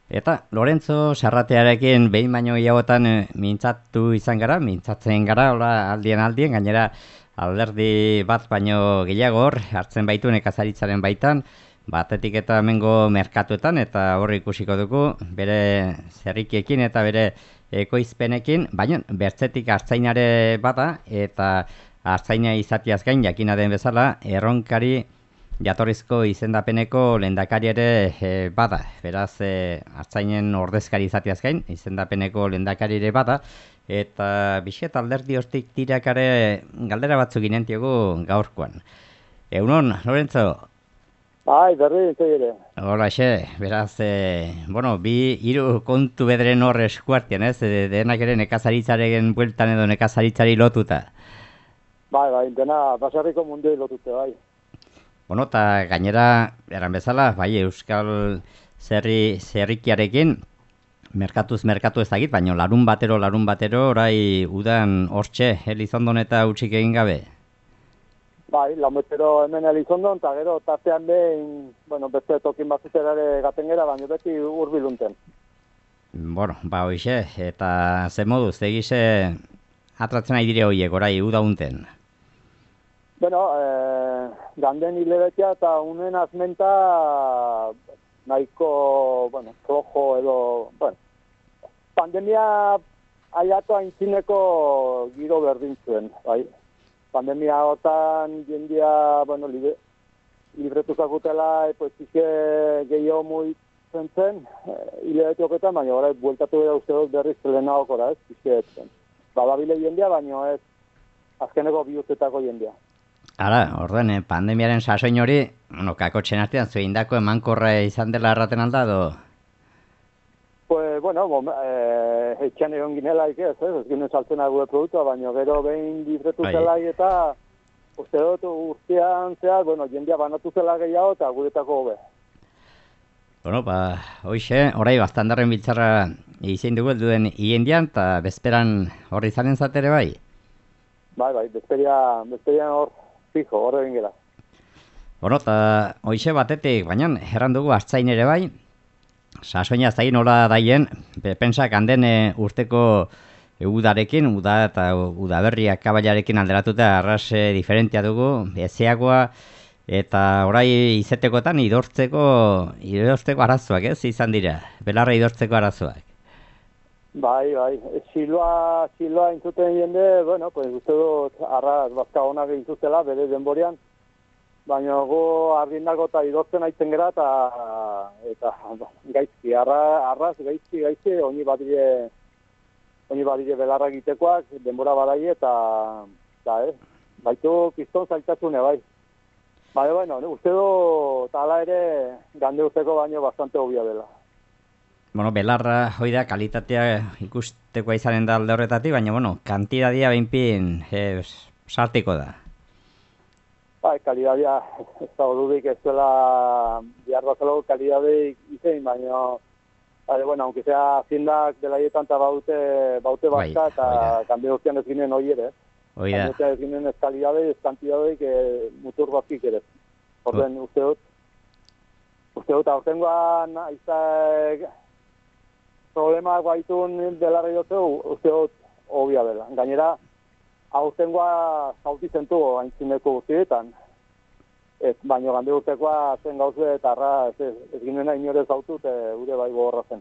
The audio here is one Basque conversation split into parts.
Eta Lorenzo Sarratearekin behin baino gehiagotan mintzatu izan gara, mintzatzen gara, hola aldien, gainera alderdi bat baino gehiago hor, hartzen baitu nekazaritzaren baitan, batetik eta hemengo merkatuetan, eta hor ikusiko dugu, bere zerrikiekin eta bere ekoizpenekin, baina bertzetik hartzainare bada, eta hartzaina izatiaz gain, jakina den bezala, erronkari jatorrizko izendapeneko lehendakari ere bada. Beraz, hartzainen ordezkari izatiaz gain, izendapeneko lehendakari ere bada, eta bixet alderdi hortik tirakare galdera batzuk inentiogu gaurkoan. Egunon, Lorenzo? Bai, berri dintzei ere. Horaxe, beraz, hiru kontu bederen hor eskuartian, ez? Denak ere nekazaritzaren bueltan edo nekazaritzari lotuta. Bai, dena basarriko mundu lotute, bai. Eta gainera, eran bezala, bai, Euskal zerrikiarekin, merkatu ez dakit, baina larun batero, orai udan hortxe, Elizondon eta utxik egin gabe. Bai, lametero hemen Elizondon, eta gero tartean behin, beste tokin batzuterare gaten gera, baina beti hurbilunten. Hoxe, eta ze moduz, egize atratzen nahi dire horiek, orai udaunten. Ganden hilebetia eta unen azmenta nahiko, flojo edo, pandemia aiatu aintzineko giro berdintzuen, bai. Pandemia hotan jendia, libretuzakutela, gehiago muitzen zen, hilebetioketan, baina horai bueltatu gara uste dut berriz lehenagokora, ez, pizkeetzen. Badabile jendia, baina ez azkeneko bihurtetako jendia. Ara, orden, pandemiaren sasoin hori, kakotxen artean, zuen indako emankorra izan dela erraten alda, edo? Pues, etxean egon ginelaik ez ginen saltzen gure produktua, baina gero behin libretu zelaik eta uste dut urtean zehar, jendia banatu zela gehiago eta guretako hobe. Hoxe, orai bastandarren biltzarra izin dugu duen hiendian, eta bezperan horri izanen zatere bai? Bai, bezperian hor fijo, hor egin gera. Eta hoxe batetik, baina erran dugu hartzain ere bai, sasoina ez nola daien, pensak handen urteko udarekin, uda eta udaberriak kabailarekin alderatuta arras diferentia dugu, ezeagoa, eta orai izetekotan idortzeko arazoak, ez izan dira, belarra idortzeko arazoak. Bai, siloa intzuten jende, uste dut arraz bazka honak intzutela, bere denborian, baina gu argindako eta idortzen aitzen gera, eta gaizki, arraz gaizki, honi badire belarra egitekoak, denbora badai, eta baitu kiston zailtatzune, bai. Uste dut, ala ere, gande urteko baino bastante obvia dela. Belarra, hoi da, kalitatea ikustekoa izanen da alde horretatik, baina, kantidadia behinpin sartiko da. Bai, kalidadia, ez da dudik ez duela bihar bazalo kalidadeik izein, baina, aunque sea zindak delaietan eta baute bazka, eta kande urtean ez ginen hoi ere. Kande urtean ez ginen ez kalidadei, ez kantidadeik mutur bazkik ere. Orden, uste dut, aurtengoan aizak problemak baitun belarra jotzeu, uste dut, obia dela. Gainera, aurtengoa zauti zentu haintzineko guztietan. Baina gande urtekoa zen gauzu eta ez ginen inore zautut, gure bai gogorra zen.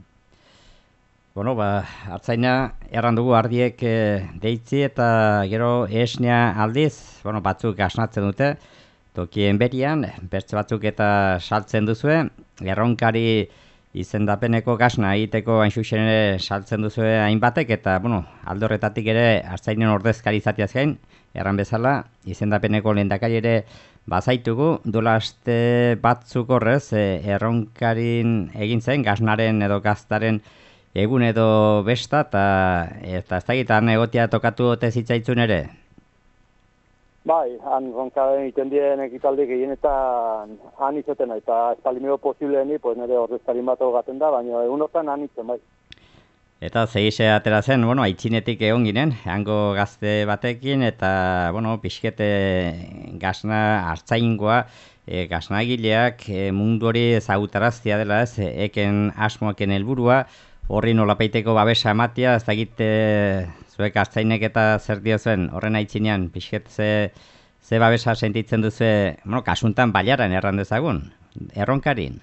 Hartzaina erran dugu ardiek deitzi eta gero esnea aldiz, batzuk asnatzen dute, tokien berian, bertze batzuk eta saltzen duzue, erronkari izendapeneko gasna egiteko hainxuxen ere saltzen duzue hainbatek, eta alde horretatik ere hartzainen ordezkari izatiaz gain, erran bezala, izendapeneko lehendakari ere bazaitugu, duela aste batzuk horrez, erronkarin egin zen, gasnaren edo gaztaren egun edo besta, eta ez dakitan egotia tokatu ote zitzaitzun ere? Bai, han ronkaren iten dien ekitaldi gehienetan han izetena, eta ez palimeo posibleni, nire ordezkarin bat gaten da, baina egun hortan han itzen, bai. Eta zehize atera zen, aitzinetik egon ginen, hango gazte batekin, eta, pixkete gazna hartzaingoa gaznagileak mundu hori ezagutaraztia dela, ez, eken asmoaken helburua, horri nolapaiteko babesa ematia, ez dakit zuek artzainek eta zer diozuen, horren aitzinean, pixket ze babesa sentitzen duzu, bueno, kasuntan baiaran erran dezagun, erronkarin?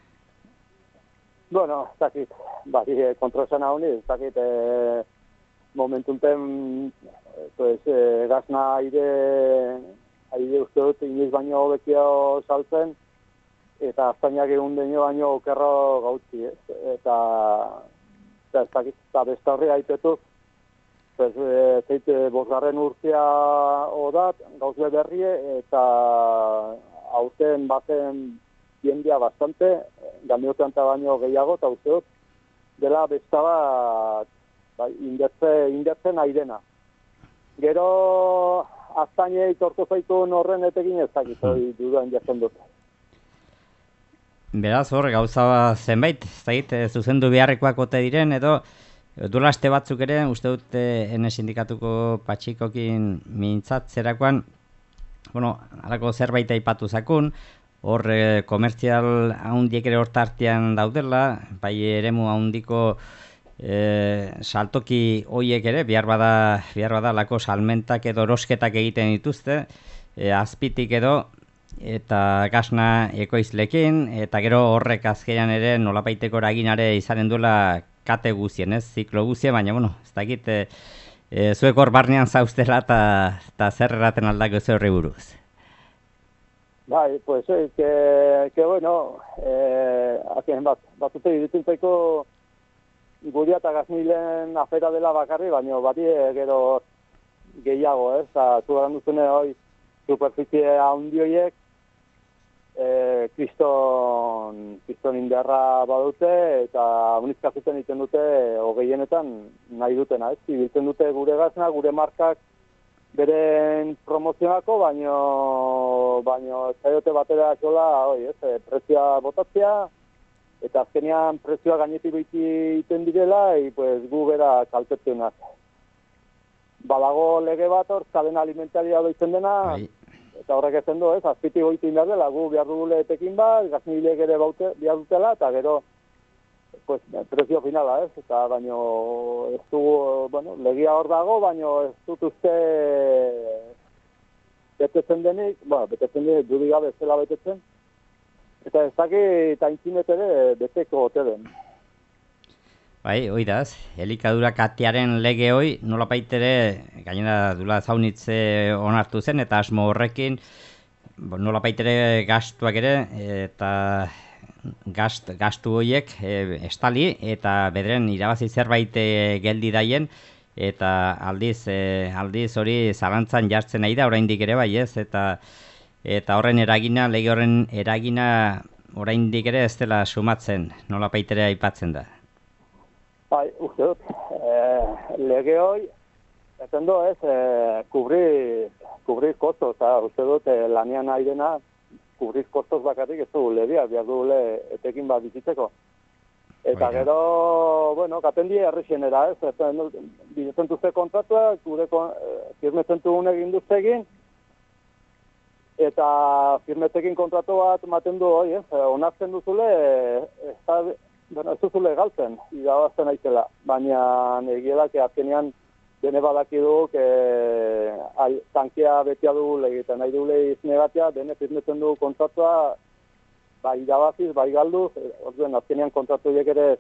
Bueno, ez dakit, kontrolzan hau ez dakit, momentunten, pues, gazna aire uste dut inoiz baino hobekio saltzen, eta aztainak egun deño baino okerro gautzi, eta ez dakit, eta besta horri haitetu, pues, bosgarren urtea odat, gauzle berrie, eta hauten bazen jendia bastante, gamiotan eta baino gehiago, eta uste dut, dela besta bat, indertzen airena. Gero, aztainei torko zaitun horren etekin ez dakit, dudan jatzen dut. Beraz, hor, gauza zenbait, ez dakit, zuzendu beharrekoak ote diren, edo duela aste batzuk ere, uste dut ene sindikatuko patxikokin mintzatzerakoan, bueno, halako zerbait aipatu zakun, hor komertzial haundiek ere hortartean daudela, bai eremu haundiko saltoki hoiek ere, behar bada lako salmentak edo erosketak egiten dituzte, azpitik edo, eta gazna ekoizlekin, eta gero horrek azkenean ere nolapaiteko eraginare izanen duela kate guzien, ez, ziklo guzien, baina, bueno, ez dakit, zuek hor barnean zauztela eta zer erraten aldako zu horri buruz. Bai, pues, que bueno, batute irutuntzaiko guria eta gaznilen afera dela bakarri, baina bati gero gehiago, ez, eta zugaran duzune hoi superficie handi horiek, kriston indarra badute, eta unizkazuten egiten dute, hogehienetan nahi dutena, ez, ibiltzen dute gure gazna, gure markak, beren promozionako, baino zaiote batera jola, prezioa botatzea, eta azkenean prezioa gainetik behiti iten direla, pues, gu bera kaltetzenak. Badago lege bat hor, kadena alimentaria doitzen dena, eta horrek ezen du, azpiti goitu indar dela, gu behar dugule etekin bat, gaznilek ere behar dutela, eta gero, pues, prezio finala, ez, eta baino ez dugu, bueno, legia hor dago, baino ez dut uste betetzen denik, betetzen denik, dudik gabe zela betetzen, eta ez dakit aintzinet ere beteko ote den. Bai, oidaz, elikadura katearen lege hoi, nolapait ere, gainera dula zaunitze onartu zen, eta asmo horrekin, nolapait ere gastuak ere, eta gastu horiek estali, eta bederen irabazi zerbait geldi daien, eta aldiz hori zalantzan jartzen nahi da, oraindik ere bai ez, eta horren eragina, lege horren eragina oraindik ere ez dela sumatzen, nolapait ere aipatzen da. Bai, uste dut, lege hoi, eten do ez, kubrir kostos, uste dut, lanian nahi dena, kubrir kostos bakarrik ez dugu legia, behar dugu etekin bat bizitzeko. Eta gero, bueno, katen die herrixienera, ez, bidetzen duzte kontratua, firmetzen dugun egin duztegin, eta firmetekin kontratu bat maten du hoi, ez, onartzen duzule, ez duzule galtzen, irabazten aizela, baina egielak azkenean dene badakiduk tankea betia dugu egiten, nahi dugu iznegatia, dene firmetzen du kontratua, bai irabaziz, bai galduz, orduen azkenean kontratu horiek ere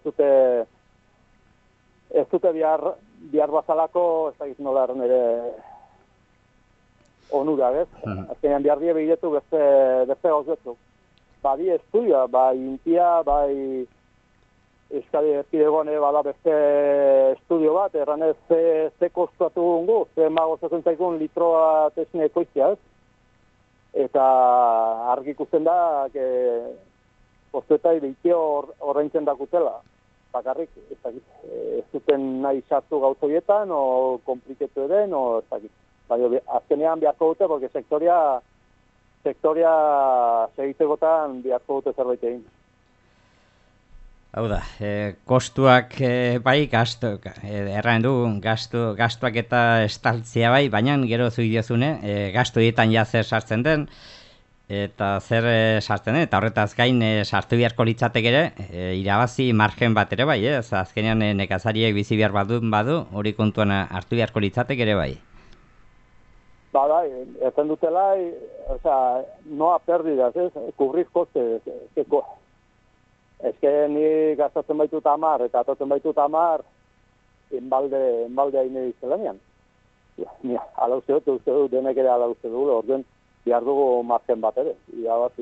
ez dute bihar bazalako, ez da nola erren ere onurak, ez? Azkenean bihar die behiretu beste gauzetu. Badi estudioa, bai intia, bai Euskadi Erkidegoan bada beste estudio bat, erranez ze kostuatu gungu, ze magozatzen zaikun litroa tesne ekoiztia, ez? Eta argi ikusten da, kostuetai behitio horreintzen dakutela. Bakarrik, ez duten nahi sartu gauzoietan, o kompliketu eden, o ez dakit. Baina azkenean beharko dute, porque sektoria segitzegotan beharko dute zerbait egin. Hau da, kostuak bai, erran du, gastuak eta estaltzia bai, baina gero zu idiozune, gastu dietan jazer sartzen den, eta zer sartzen den, eta horretaz gain sartu beharko litzatek ere, irabazi margen bat ere bai, ez? Azkenean nekazariek bizi behar badu, hori kontuan hartu beharko litzatek ere bai. Bai, ezen dutela, noa pérdidas, ez? Kubrir kostes, ez que ni gastatzen baitut 10 eta atotzen baitut 10, enbalde haine izelanean. Mira, ala uste dut, denek ere ala uste dugu, orduan behar dugu margen bat ere, irabazi.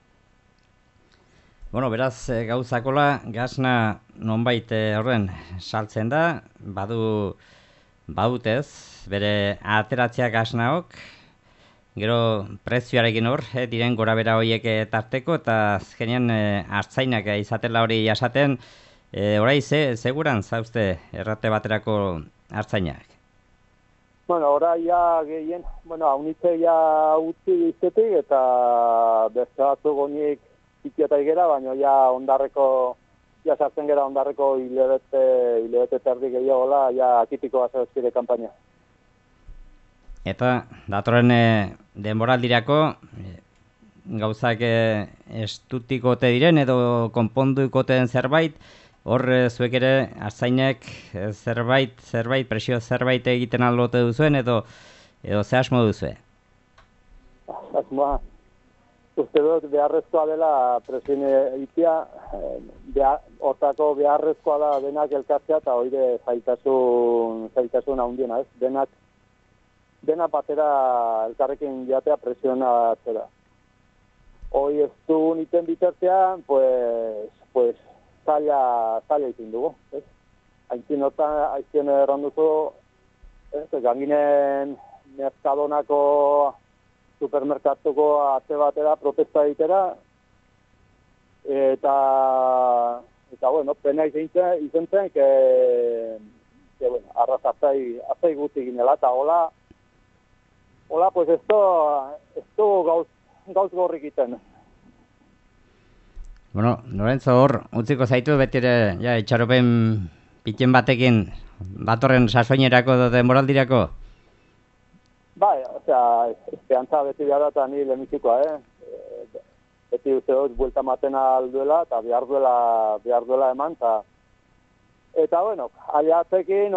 Bueno, beraz, gauzakola, gasna nonbait horren saltzen da, badutez, bere ateratzea gasnaok, gero prezioarekin hor, diren gora bera horiek tarteko, eta azkenean hartzainak izatela hori jasaten, orai seguran zauzte errate baterako hartzainak? Bueno, orai ja gehien, haunitze ja utzi iztetik, eta beste batzuk honik txikietai gera, baina ja ondarreko, ja sartzen gera ondarreko hilabete terdi gehiagola, ja akitiko azazkide kampaina. Eta datorren denboraldirako gauzak estutikote diren edo konpondukote den zerbait, hor zuek ere hartzainek zerbait, presio zerbait egiten aldote duzuen edo ze asmo duzue? Asmoa, uste dut beharrezkoa dela presioen egitea, hortako beharrezkoa da denak elkartzea eta hoide zaitasun handiena, ez? Denak batera elkarrekin jatea presionatzera. Hoi ez du niten bitertzean, pues zaila ikin dugu, ez? Haizien erranduko, ganginen merkadonako supermerkatuko ate batera protesta egitera, eta bueno, pena izan zen, arraz hartzai guzti ginela, eta hola, pues ez du gauz gorrik iten. Bueno, Lorenzo hor, utziko zaitu beti ere, itxaropen piten batekin, batorren sasoinerako edo denboraldirako? Bai, esperantza beti behar da eta ni lemizikoa, beti uste dut buelta maten alduela eta behar duela eman, eta bueno, aliatzekin,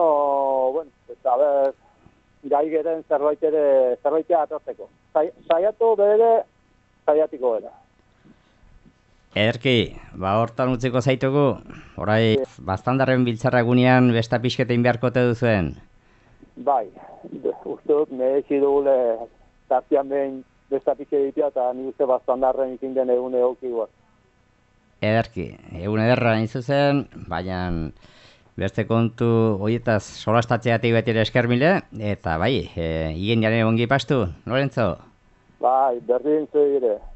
gai geren zerbaitea atortzeko. Saiatu bere, saiatiko bera. Ederki, hortan utziko zaitugu, orai, bastandarren biltzarra gunean besta pixketein beharkote duzuen? Bai, uste dut, mehezi dugule tartian behin besta pixke ditia eta ni uste bastandarren ikin den egun egokiguak. Ederki, egun ederra izuzen, baina beste kontu horietaz solastatzeatik beti ere eskermile, eta bai, igen jaren ongi pastu, Lorenzo? Bai, berdin zu dire.